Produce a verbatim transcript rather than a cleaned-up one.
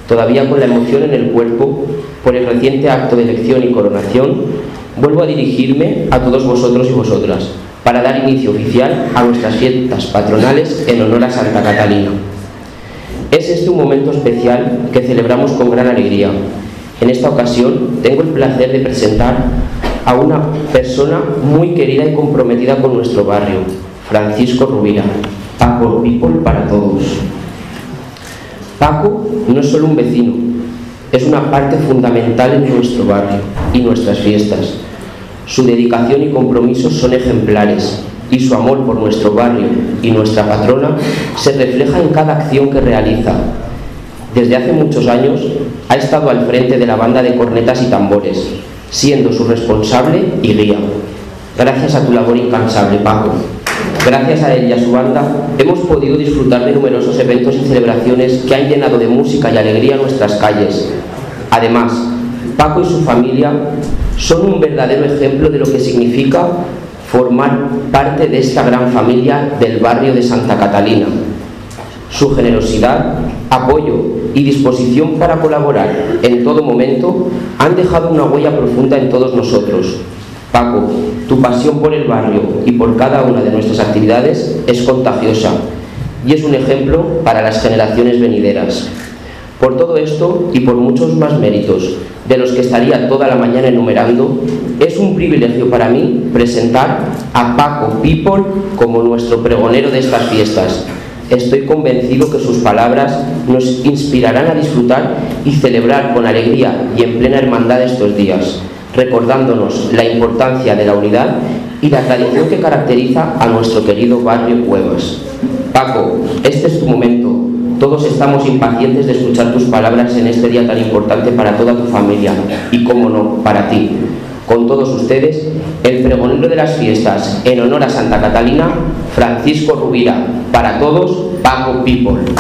todavía con la emoción en el cuerpo por el reciente acto de elección y coronación, vuelvo a dirigirme a todos vosotros y vosotras para dar inicio oficial a nuestras fiestas patronales en honor a Santa Catalina. Es este un momento especial que celebramos con gran alegría. En esta ocasión tengo el placer de presentar a una persona muy querida y comprometida con nuestro barrio, Francisco Rubira, Paco People para todos. Paco no es solo un vecino, es una parte fundamental en nuestro barrio y nuestras fiestas. Su dedicación y compromiso son ejemplares y su amor por nuestro barrio y nuestra patrona se refleja en cada acción que realiza. Desde hace muchos años ha estado al frente de la banda de cornetas y tambores, siendo su responsable y guía. Gracias a tu labor incansable, Paco. Gracias a él y a su banda hemos podido disfrutar de numerosos eventos y celebraciones que han llenado de música y alegría nuestras calles. Además, Paco y su familia son un verdadero ejemplo de lo que significa formar parte de esta gran familia del barrio de Santa Catalina. Su generosidad, apoyo y disposición para colaborar en todo momento han dejado una huella profunda en todos nosotros. Paco, tu pasión por el barrio y por cada una de nuestras actividades es contagiosa y es un ejemplo para las generaciones venideras. Por todo esto y por muchos más méritos, de los que estaría toda la mañana enumerando, es un privilegio para mí presentar a Paco People como nuestro pregonero de estas fiestas. Estoy convencido que sus palabras nos inspirarán a disfrutar y celebrar con alegría y en plena hermandad estos días, recordándonos la importancia de la unidad y la tradición que caracteriza a nuestro querido barrio Cuevas. Paco, este es tu momento. Todos estamos impacientes de escuchar tus palabras en este día tan importante para toda tu familia y, cómo no, para ti. Con todos ustedes, el pregonero de las fiestas en honor a Santa Catalina, Francisco Rubira. Para todos, Paco People.